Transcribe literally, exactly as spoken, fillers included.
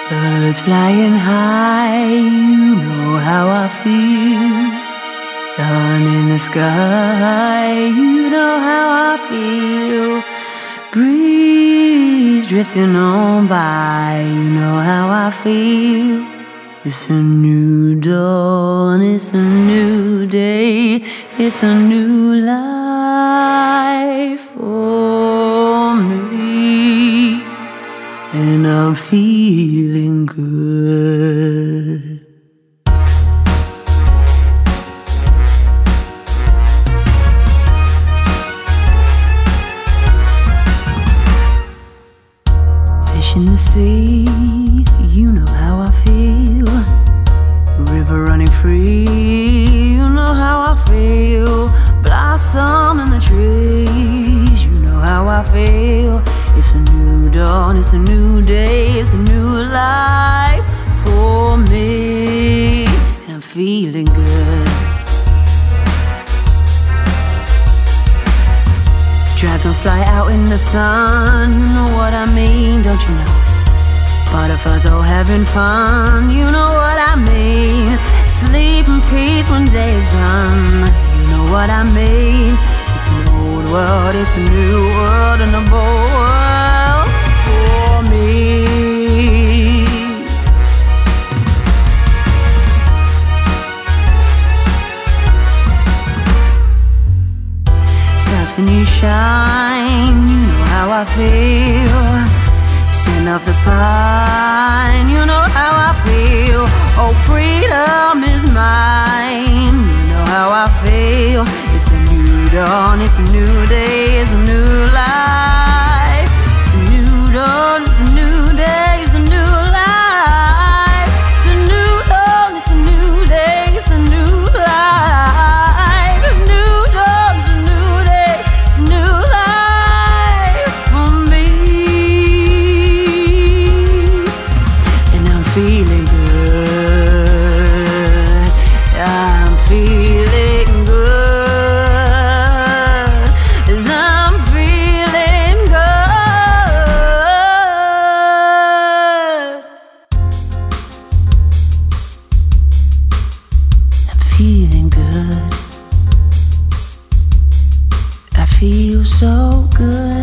Birds flying high, you know how I feel. Sun in the sky, you know how I feel. Breeze drifting on by, you know how I feel. It's a new dawn, it's a new day, it's a new life for me. And I'm feeling good. Fish in the sea, you know how I feel. River running free, you know how I feel. Blossom in the trees, you know how I feel. It's a new dawn, it's a new day, it's a new life for me. And I'm feeling good. Dragonfly out in the sun, you know what I mean, don't you know? Butterflies all having fun, you know what I mean. Sleep in peace when day is done, you know what I mean. It's an old world, it's a new world, and a bold world for me. Stars when you shine, you know how I feel. Scent of the pine, you know how I feel. Oh, freedom is mine, you know how I feel. It's a new dawn, it's a new day, it's a new life. It's a new dawn, it's a new day, it's a new life. It's a new dawn, it's a new day, it's a new life. A new dawn, it's a new day, it's a new life for me. And I'm feeling good, I'm feeling good, 'cause I'm feeling good. I'm feeling good. I feel so good.